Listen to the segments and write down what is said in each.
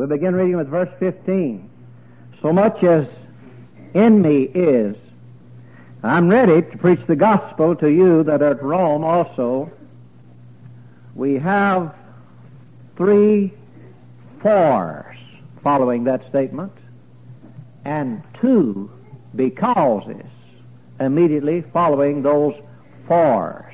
We begin reading with verse 15. So much as in me is, I'm ready to preach the gospel to you that are at Rome also. We have 3 fors following that statement, and 2 becauses immediately following those fors.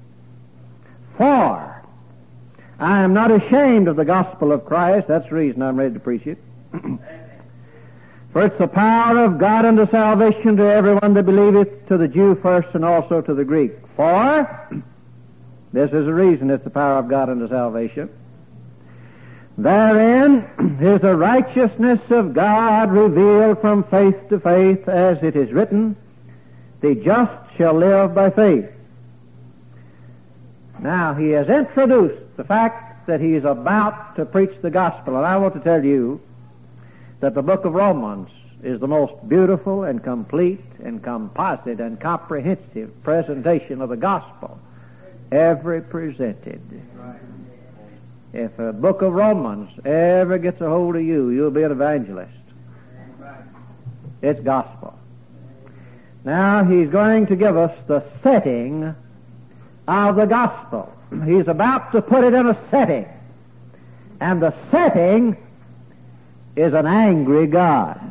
For I am not ashamed of the gospel of Christ. That's the reason I'm ready to preach it. For it's the power of God unto salvation to everyone that believeth, to the Jew first and also to the Greek. For, this is the reason it's the power of God unto salvation. Therein is the righteousness of God revealed from faith to faith, as it is written, the just shall live by faith. Now, he has introduced the fact that he is about to preach the gospel, and I want to tell you that the book of Romans is the most beautiful and complete and composite and comprehensive presentation of the gospel ever presented. If a book of Romans ever gets a hold of you, you'll be an evangelist. It's gospel. Now, he's going to give us the setting of the gospel. He's about to put it in a setting. And the setting is an angry God.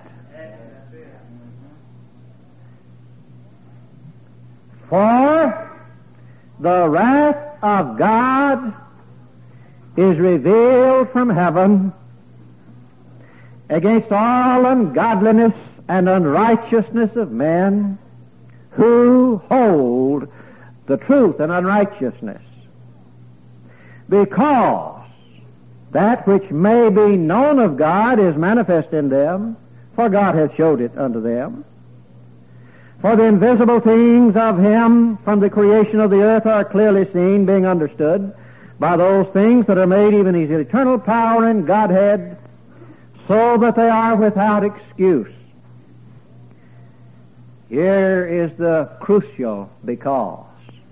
For the wrath of God is revealed from heaven against all ungodliness and unrighteousness of men who hold the truth in unrighteousness, because that which may be known of God is manifest in them, for God hath showed it unto them. For the invisible things of him from the creation of the earth are clearly seen, being understood by those things that are made, even his eternal power and Godhead, so that they are without excuse. Here is the crucial because.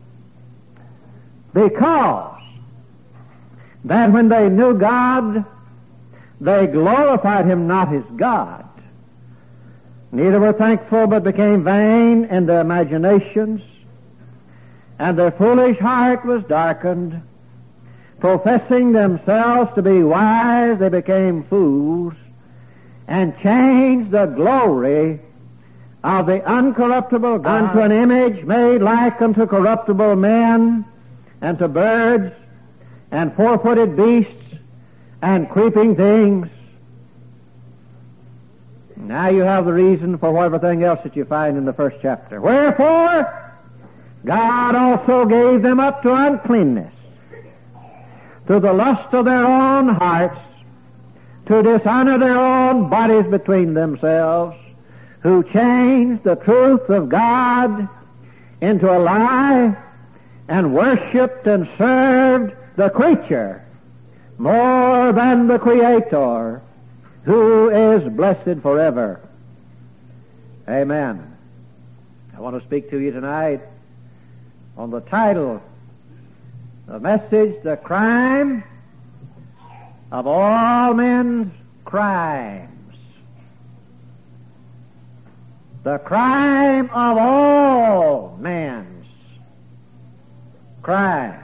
Because that when they knew God, they glorified him not as God. Neither were thankful, but became vain in their imaginations, and their foolish heart was darkened. Professing themselves to be wise, they became fools, and changed the glory of the uncorruptible God unto an image made like unto corruptible men, and to birds, and four-footed beasts, and creeping things. Now you have the reason for everything else that you find in the first chapter. Wherefore, God also gave them up to uncleanness, to the lust of their own hearts, to dishonor their own bodies between themselves, who changed the truth of God into a lie, and worshipped and served the creature more than the Creator, who is blessed forever. Amen. I want to speak to you tonight on the title, the message, the crime of all men's crimes. The crime of all men's crimes.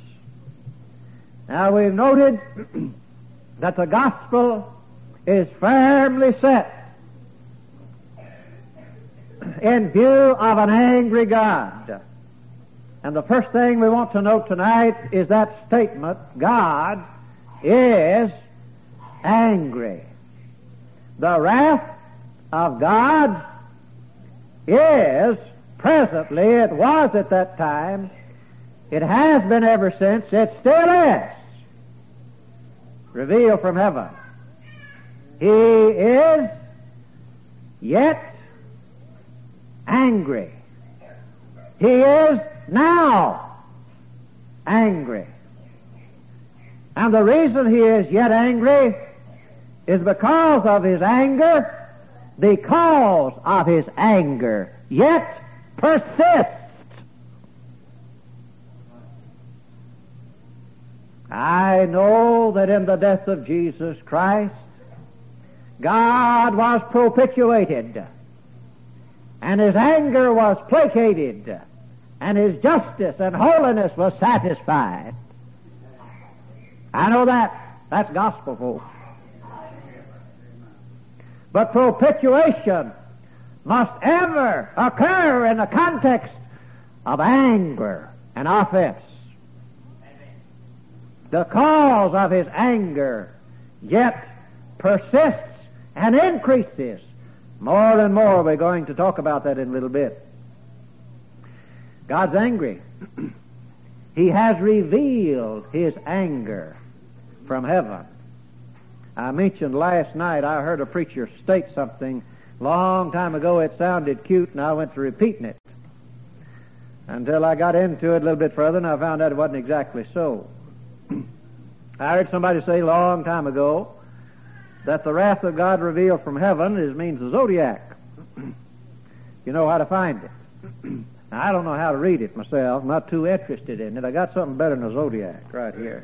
Now we've noted that the gospel is firmly set in view of an angry God. And the first thing we want to note tonight is that statement, God is angry. The wrath of God is presently, it was at that time, it has been ever since, it still is revealed from heaven. He is yet angry. He is now angry. And the reason he is yet angry is because of his anger. The cause of his anger yet persists. I know that in the death of Jesus Christ, God was propitiated, and His anger was placated, and His justice and holiness was satisfied. I know that. That's gospel, folks. But propitiation must ever occur in the context of anger and offense. The cause of His anger yet persists and increases. More and more, we're going to talk about that in a little bit. God's angry. He has revealed His anger from heaven. I mentioned last night, I heard a preacher state something long time ago. It sounded cute, and I went to repeating it until I got into it a little bit further, and I found out it wasn't exactly so. I heard somebody say a long time ago that the wrath of God revealed from heaven means the zodiac. You know how to find it. Now, I don't know how to read it myself. I'm not too interested in it. I got something better than a zodiac right here.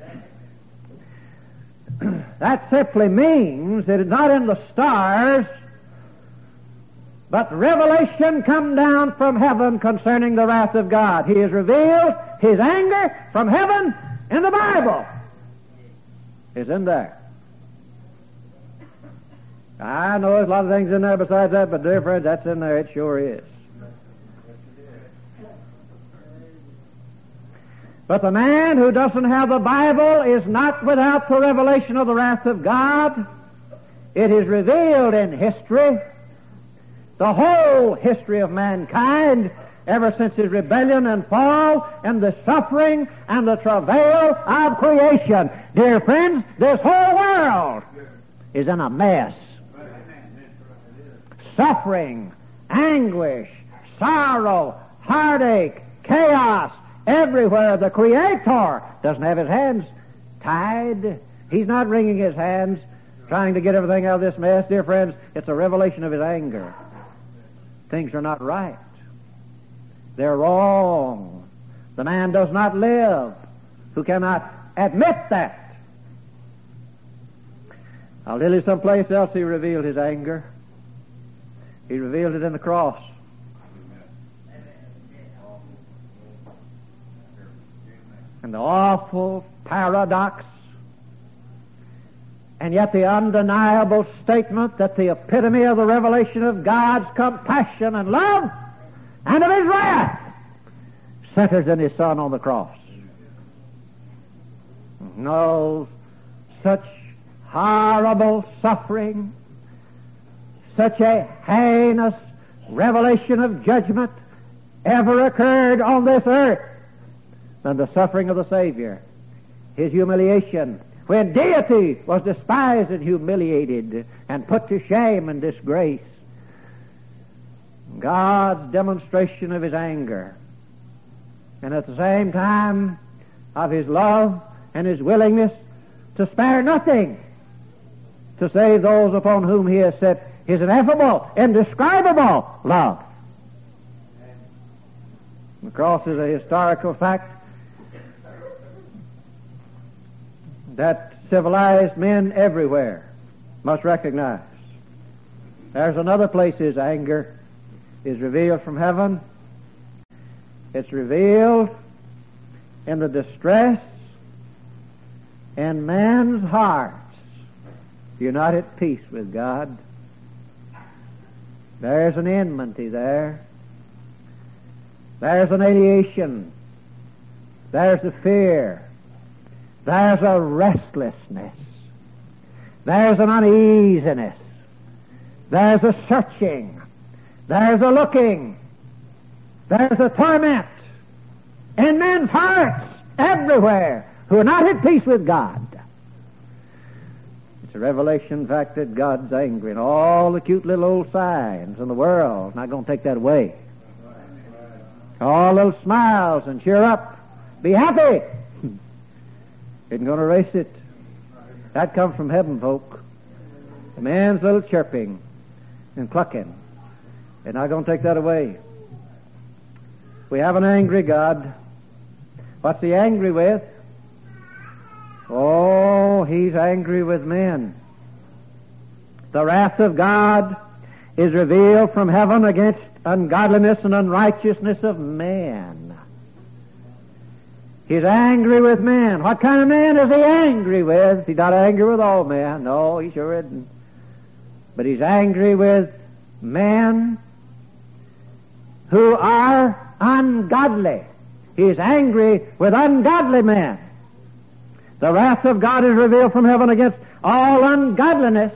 That simply means that it's not in the stars, but revelation come down from heaven concerning the wrath of God. He has revealed His anger from heaven in the Bible. It's in there. I know there's a lot of things in there besides that, but dear friends, that's in there. It sure is. But the man who doesn't have the Bible is not without the revelation of the wrath of God. It is revealed in history, the whole history of mankind, ever since his rebellion and fall, and the suffering and the travail of creation. Dear friends, this whole world is in a mess. Suffering, anguish, sorrow, heartache, chaos, everywhere. The Creator doesn't have His hands tied. He's not wringing His hands trying to get everything out of this mess. Dear friends, it's a revelation of His anger. Things are not right. They're wrong. The man does not live who cannot admit that. I'll tell you someplace else He revealed His anger. He revealed it in the cross. And the awful paradox, and yet the undeniable statement that the epitome of the revelation of God's compassion and love and of His wrath centers in His Son on the cross. No such horrible suffering, such a heinous revelation of judgment ever occurred on this earth than the suffering of the Savior, His humiliation, when deity was despised and humiliated and put to shame and disgrace. God's demonstration of His anger, and at the same time of His love and His willingness to spare nothing to save those upon whom He has set His ineffable, indescribable love. The cross is a historical fact that civilized men everywhere must recognize. There's another place His anger is revealed from heaven. It's revealed in the distress in man's hearts. You're not at peace with God. There's an enmity there. There's an alienation. There's a fear. There's a restlessness. There's an uneasiness. There's a searching. There's a looking. There's a torment in men's hearts everywhere who are not at peace with God. It's a revelation, in fact, that God's angry, and all the cute little old signs in the world not going to take that away. All those smiles and cheer up, be happy, isn't going to erase it. That comes from heaven, folk. The man's little chirping and clucking, they're not going to take that away. We have an angry God. What's He angry with? Oh, He's angry with men. The wrath of God is revealed from heaven against ungodliness and unrighteousness of man. He's angry with men. What kind of man is he angry with? He's not angry with all men. No, he sure isn't. But he's angry with men who are ungodly. He's angry with ungodly men. The wrath of God is revealed from heaven against all ungodliness.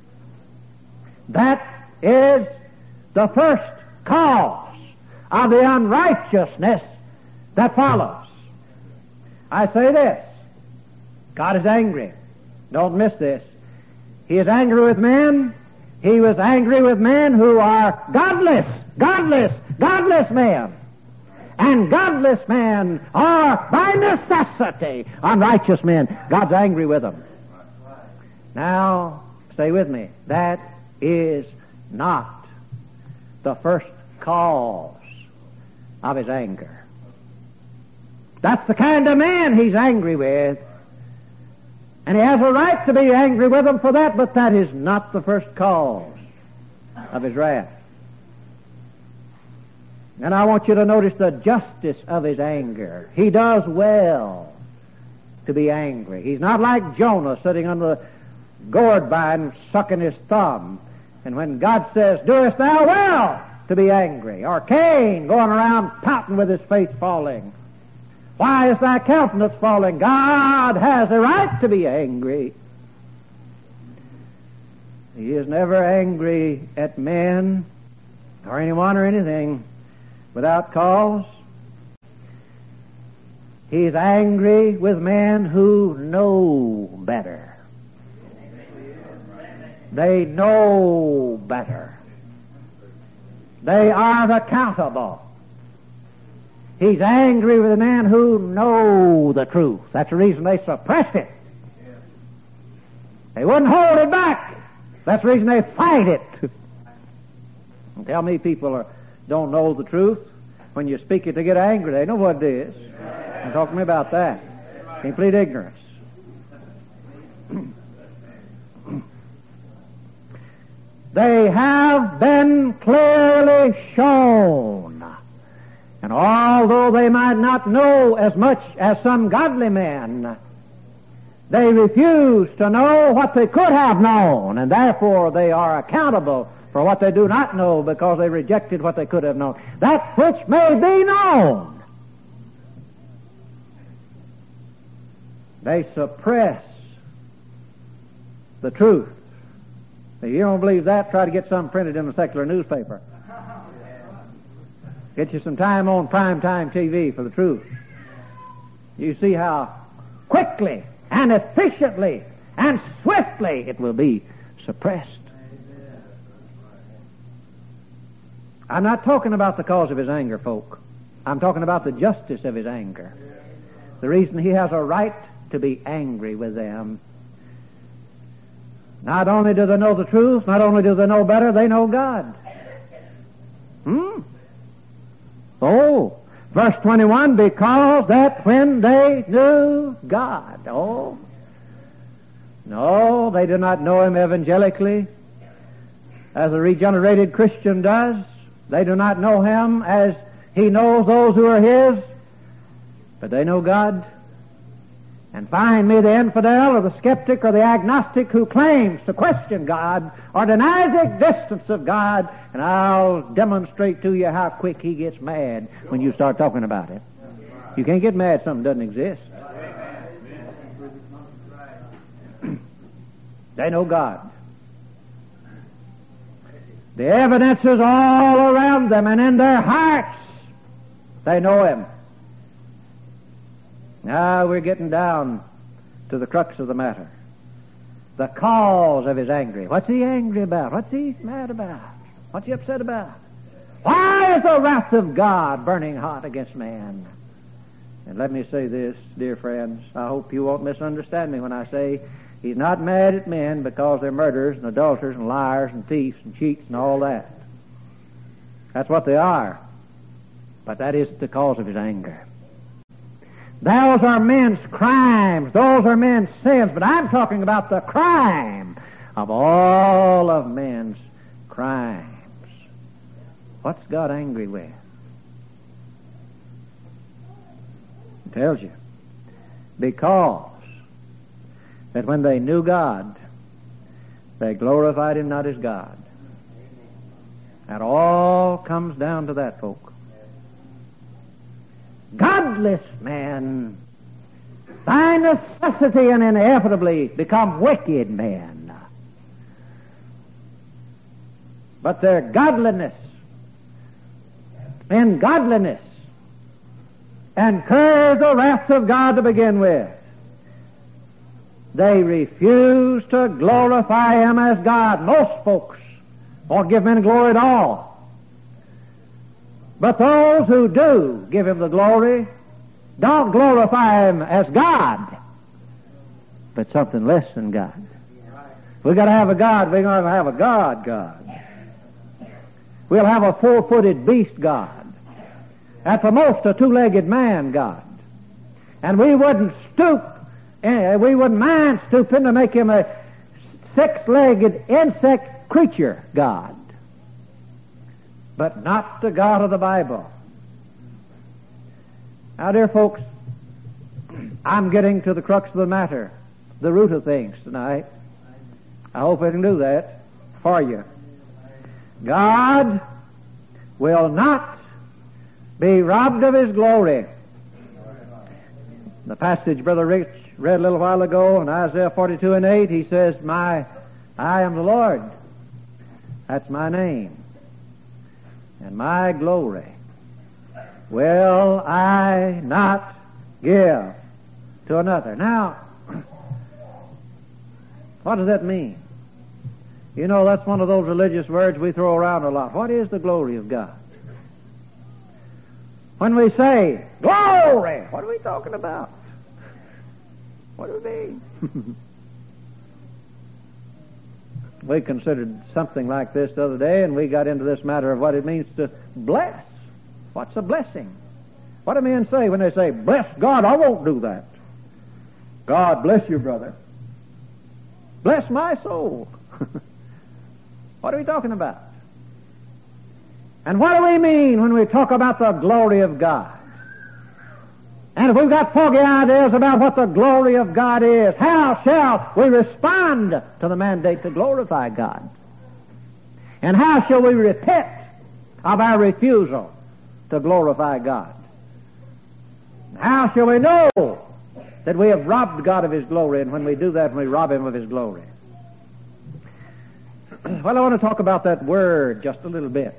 That is the first cause of the unrighteousness that follows. I say this. God is angry. Don't miss this. He is angry with men. He was angry with men who are godless men. And godless men are by necessity unrighteous men. God's angry with them. Now, stay with me. That is not the first cause of his anger. That's the kind of man he's angry with. And he has a right to be angry with them for that, but that is not the first cause of his wrath. And I want you to notice the justice of his anger. He does well to be angry. He's not like Jonah sitting on the gourd vine sucking his thumb. And when God says, "Doest thou well to be angry?" Or Cain going around pouting with his face falling. "Why is thy countenance falling?" God has a right to be angry. He is never angry at men or anyone or anything without cause. He's angry with men who know better. They know better. They are accountable. He's angry with the men who know the truth. That's the reason they suppress it. They wouldn't hold it back. That's the reason they fight it. And tell me people don't know the truth. When you speak it, they get angry. They know what it is. And talk to me about that. Complete ignorance. They have been clearly shown. And although they might not know as much as some godly men, they refuse to know what they could have known, and therefore they are accountable for what they do not know because they rejected what they could have known. That which may be known, they suppress the truth. If you don't believe that, try to get something printed in a secular newspaper. Get you some time on primetime TV for the truth. You see how quickly and efficiently and swiftly it will be suppressed. I'm not talking about the cause of his anger, folk. I'm talking about the justice of his anger. The reason he has a right to be angry with them. Not only do they know the truth, not only do they know better, they know God. Oh, verse 21, because that when they knew God. Oh, no, they did not know him evangelically as a regenerated Christian does. They do not know him as he knows those who are his, but they know God. And find me the infidel or the skeptic or the agnostic who claims to question God or denies the existence of God, and I'll demonstrate to you how quick he gets mad when you start talking about it. You can't get mad if something doesn't exist. They know God. The evidence is all around them, and in their hearts they know him. Now we're getting down to the crux of the matter. The cause of his anger. What's he angry about? What's he mad about? What's he upset about? Why is the wrath of God burning hot against man? And let me say this, dear friends. I hope you won't misunderstand me when I say he's not mad at men because they're murderers and adulterers and liars and thieves and cheats and all that. That's what they are. But that isn't the cause of his anger. Those are men's crimes. Those are men's sins. But I'm talking about the crime of all of men's crimes. What's God angry with? It tells you. Because that when they knew God, they glorified Him not as God. That all comes down to that, folk. Godless men by necessity and inevitably become wicked men. But their godliness incurs the wrath of God to begin with. They refuse to glorify Him as God. Most folks won't give Him any glory at all. But those who do give Him the glory don't glorify Him as God, but something less than God. We've got to have a God. We're going to have a God. We'll have a 4-footed beast God. At the most, a 2-legged man God. And we wouldn't mind stooping to make Him a 6-legged insect creature God. But not the God of the Bible. Now, dear folks, I'm getting to the crux of the matter, the root of things tonight. I hope I can do that for you. God will not be robbed of His glory. The passage Brother Rich read a little while ago in Isaiah 42:8, he says, I am the Lord. That's my name. And my glory will I not give to another. Now, what does that mean? You know, that's one of those religious words we throw around a lot. What is the glory of God? When we say, glory, what are we talking about? What do we mean? We considered something like this the other day, and we got into this matter of what it means to bless. What's a blessing? What do men say when they say, bless God? I won't do that. God bless you, brother. Bless my soul. What are we talking about? And what do we mean when we talk about the glory of God? And if we've got foggy ideas about what the glory of God is, how shall we respond to the mandate to glorify God? And how shall we repent of our refusal to glorify God? How shall we know that we have robbed God of His glory, and when we do that, we rob Him of His glory? Well, I want to talk about that word just a little bit.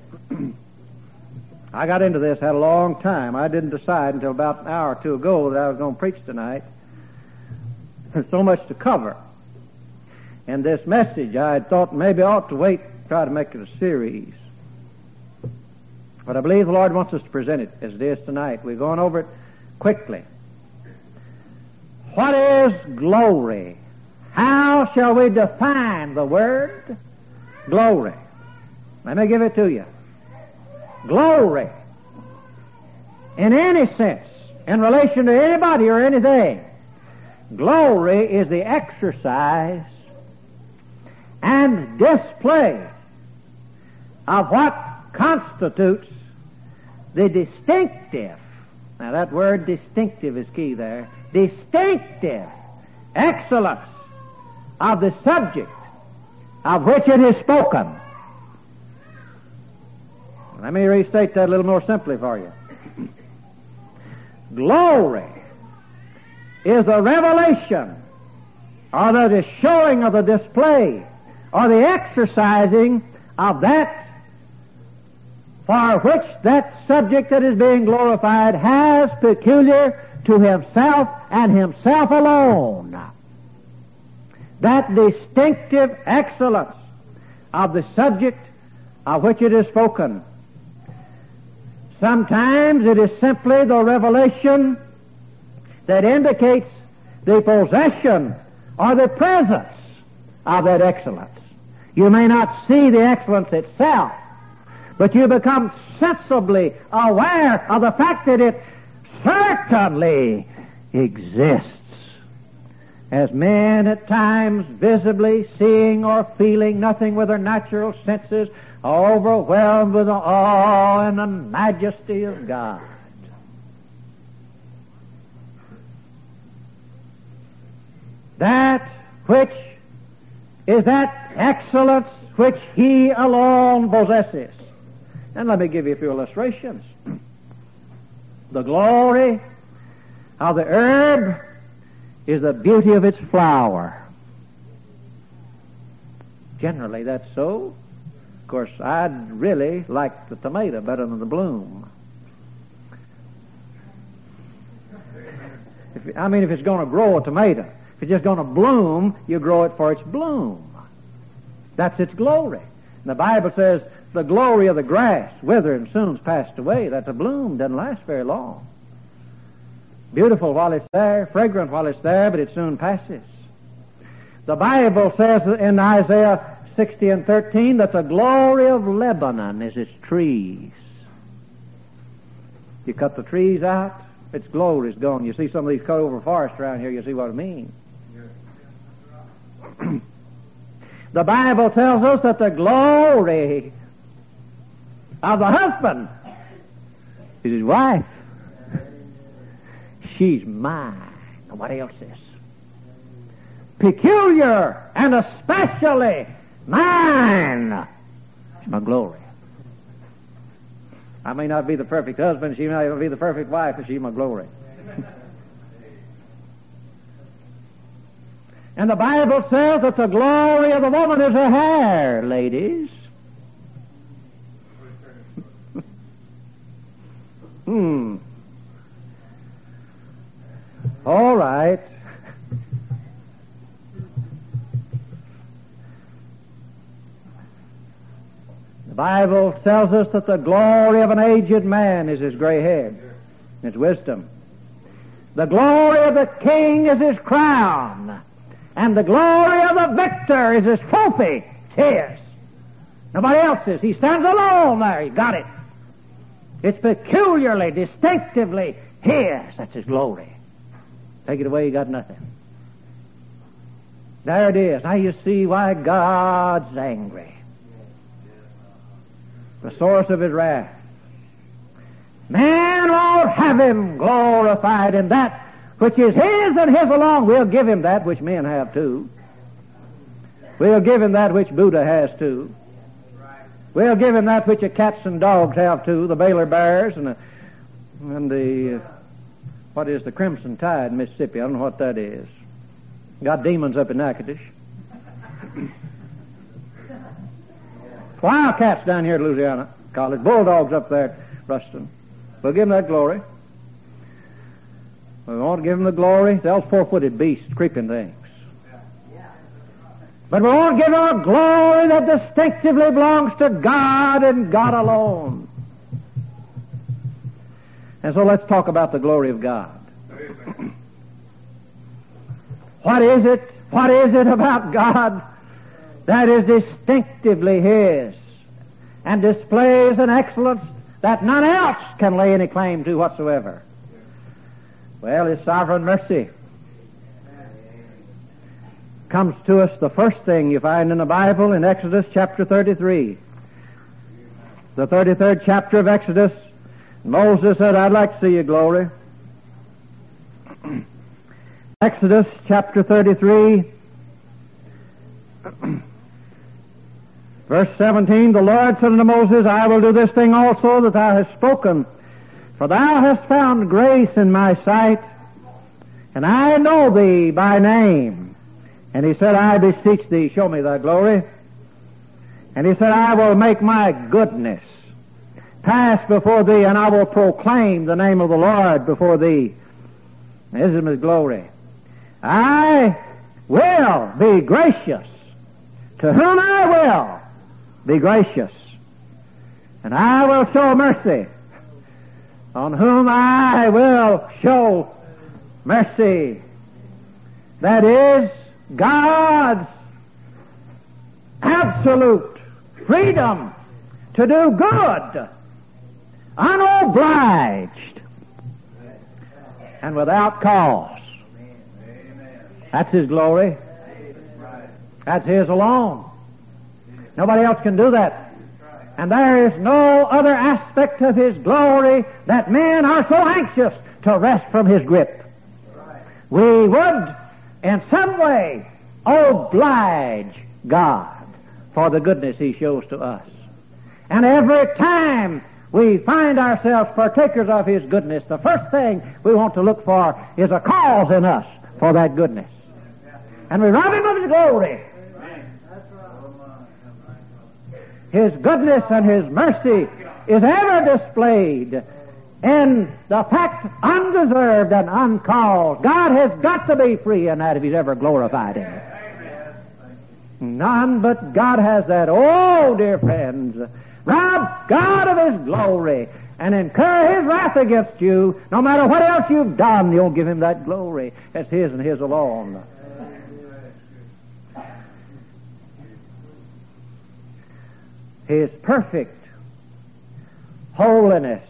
I got into this, had a long time. I didn't decide until about an hour or two ago that I was going to preach tonight. There's so much to cover. And this message, I thought maybe I ought to wait, try to make it a series. But I believe the Lord wants us to present it as it is tonight. We're going over it quickly. What is glory? How shall we define the word glory? Let me give it to you. Glory, in any sense, in relation to anybody or anything, glory is the exercise and display of what constitutes the distinctive, now that word distinctive is key there, distinctive excellence of the subject of which it is spoken. Let me restate that a little more simply for you. Glory is the revelation, or the showing of the display, or the exercising of that for which that subject that is being glorified has peculiar to Himself and Himself alone. That distinctive excellence of the subject of which it is spoken. Sometimes it is simply the revelation that indicates the possession or the presence of that excellence. You may not see the excellence itself, but you become sensibly aware of the fact that it certainly exists. as men at times visibly seeing or feeling nothing with their natural senses, are overwhelmed with the awe and the majesty of God. That which is that excellence which He alone possesses. And let me give you a few illustrations. The glory of the herb is the beauty of its flower. Generally that's so. Of course, I'd really like the tomato better than the bloom. If it's going to grow a tomato, if it's just going to bloom, you grow it for its bloom. That's its glory. And the Bible says the glory of the grass wither and soon's passed away. That the bloom doesn't last very long. Beautiful while it's there, fragrant while it's there, but it soon passes. The Bible says in Isaiah 60:13 that the glory of Lebanon is its trees. You cut the trees out, its glory is gone. You see some of these cut over forests around here, you see what I mean. The Bible tells us that the glory of the husband is his wife. She's mine. Nobody else is. Peculiar and especially mine. She's my glory. I may not be the perfect husband, she may not be the perfect wife, but she's my glory. And the Bible says that the glory of the woman is her hair, ladies. All right. The Bible tells us that the glory of an aged man is his gray head, his wisdom. The glory of the king is his crown. And the glory of the victor is his trophy. It's his. Nobody else's. He stands alone there. He got it. It's peculiarly, distinctively his. That's his glory. Take it away, you got nothing. There it is. Now you see why God's angry. The source of his wrath. Man won't have him glorified in that which is his and his alone. We'll give him that which men have too. We'll give him that which Buddha has too. We'll give him that which the cats and dogs have too, the Baylor Bears and the what is the Crimson Tide in Mississippi? I don't know what that is. Got demons up in Natchitoches. Wildcats down here at Louisiana College. Bulldogs up there at Ruston. We'll give them that glory. We won't give them the glory. Those four-footed beasts, creeping things. But we won't give them a glory that distinctively belongs to God and God alone. And so let's talk about the glory of God. What is it? What is it about God that is distinctively His and displays an excellence that none else can lay any claim to whatsoever? Well, His sovereign mercy comes to us. The first thing you find in the Bible in Exodus chapter 33. The 33rd chapter of Exodus. Moses said, I'd like to see your glory. Exodus chapter 33, verse 17, the Lord said unto Moses, I will do this thing also that thou hast spoken, for thou hast found grace in my sight, and I know thee by name. And he said, I beseech thee, show me thy glory. And he said, I will make my goodness pass before thee, and I will proclaim the name of the Lord before thee. This is his glory. I will be gracious to whom I will be gracious, and I will show mercy on whom I will show mercy. That is God's absolute freedom to do good, unobliged, and without cause. That's His glory. That's His alone. Nobody else can do that. And there is no other aspect of His glory that men are so anxious to wrest from His grip. We would, in some way, oblige God for the goodness He shows to us. And every time we find ourselves partakers of His goodness, the first thing we want to look for is a cause in us for that goodness. And we rob Him of His glory. His goodness and His mercy is ever displayed in the fact undeserved and uncaused. God has got to be free in that if He's ever glorified in it. None but God has that. Oh, dear friends, rob God of His glory and incur His wrath against you. No matter what else you've done, you'll give Him that glory. That's His and His alone. His perfect holiness,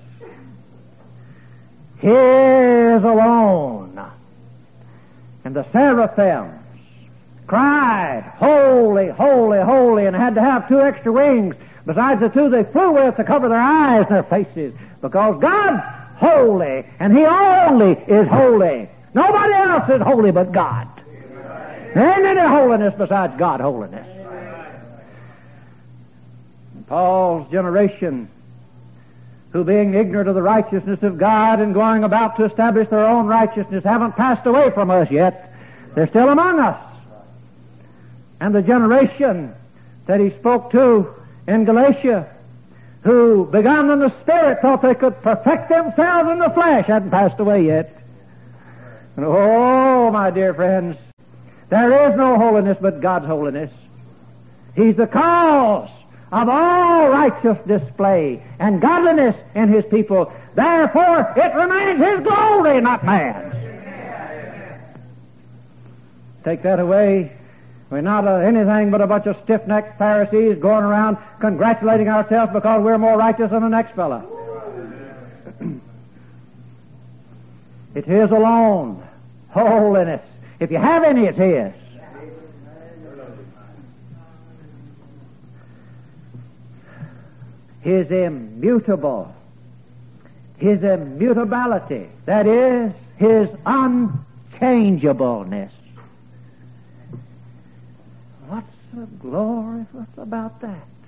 His alone. And the seraphims cried, holy, holy, holy, and had to have 2 extra wings besides the 2 they flew with to cover their eyes and their faces, because God's holy, and He only is holy. Nobody else is holy but God. There ain't any holiness besides God's holiness. Paul's generation, who being ignorant of the righteousness of God and going about to establish their own righteousness, haven't passed away from us yet. They're still among us. And the generation that he spoke to in Galatia, who begun in the Spirit, thought they could perfect themselves in the flesh, hadn't passed away yet. And oh, my dear friends, there is no holiness but God's holiness. He's the cause of all righteous display and godliness in His people. Therefore, it remains His glory, not man's. Take that away, we're not anything but a bunch of stiff-necked Pharisees going around congratulating ourselves because we're more righteous than the next fella. It's His alone. Holiness. If you have any, it's His. His immutable, His immutability, that is, His unchangeableness. What's so glorious about that?